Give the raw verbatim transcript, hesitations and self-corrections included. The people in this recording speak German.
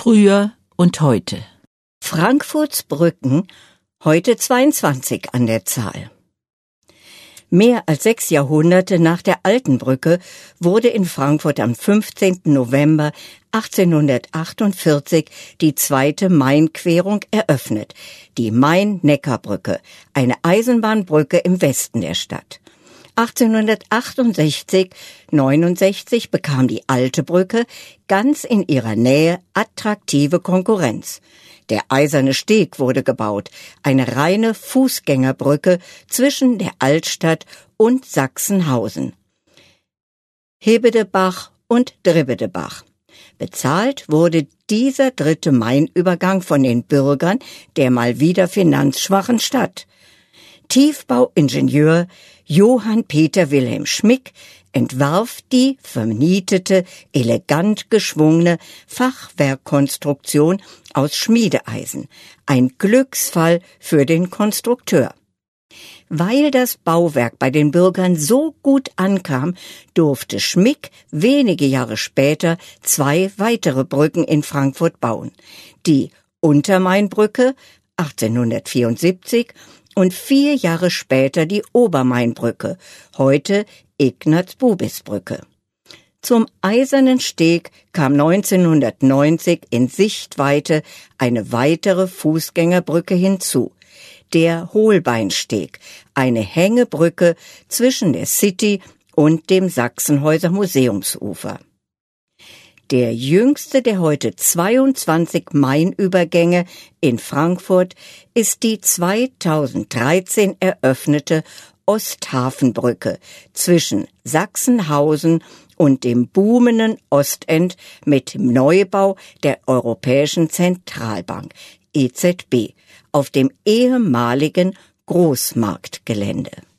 Früher und heute. Frankfurts Brücken, heute zweiundzwanzig an der Zahl. Mehr als sechs Jahrhunderte nach der Alten Brücke wurde in Frankfurt am fünfzehnten November achtzehnhundertachtundvierzig die zweite Mainquerung eröffnet, die Main-Neckar-Brücke, eine Eisenbahnbrücke im Westen der Stadt. achtzehnhundertachtundsechzig neunundsechzig bekam die Alte Brücke ganz in ihrer Nähe attraktive Konkurrenz. Der Eiserne Steg wurde gebaut, eine reine Fußgängerbrücke zwischen der Altstadt und Sachsenhausen. Hebedebach und Dribbedebach. Bezahlt wurde dieser dritte Mainübergang von den Bürgern der mal wieder finanzschwachen Stadt. Tiefbauingenieur Johann Peter Wilhelm Schmick entwarf die vernietete, elegant geschwungene Fachwerkkonstruktion aus Schmiedeeisen, ein Glücksfall für den Konstrukteur. Weil das Bauwerk bei den Bürgern so gut ankam, durfte Schmick wenige Jahre später zwei weitere Brücken in Frankfurt bauen. Die Untermainbrücke achtzehnhundertvierundsiebzig und vier Jahre später die Obermainbrücke, heute Ignaz-Bubis-Brücke. Zum Eisernen Steg kam neunzehnhundertneunzig in Sichtweite eine weitere Fußgängerbrücke hinzu, der Holbeinsteg, eine Hängebrücke zwischen der City und dem Sachsenhäuser Museumsufer. Der jüngste der heute zweiundzwanzig Mainübergänge in Frankfurt ist die zweitausenddreizehn eröffnete Osthafenbrücke zwischen Sachsenhausen und dem boomenden Ostend mit dem Neubau der Europäischen Zentralbank E Z B auf dem ehemaligen Großmarktgelände.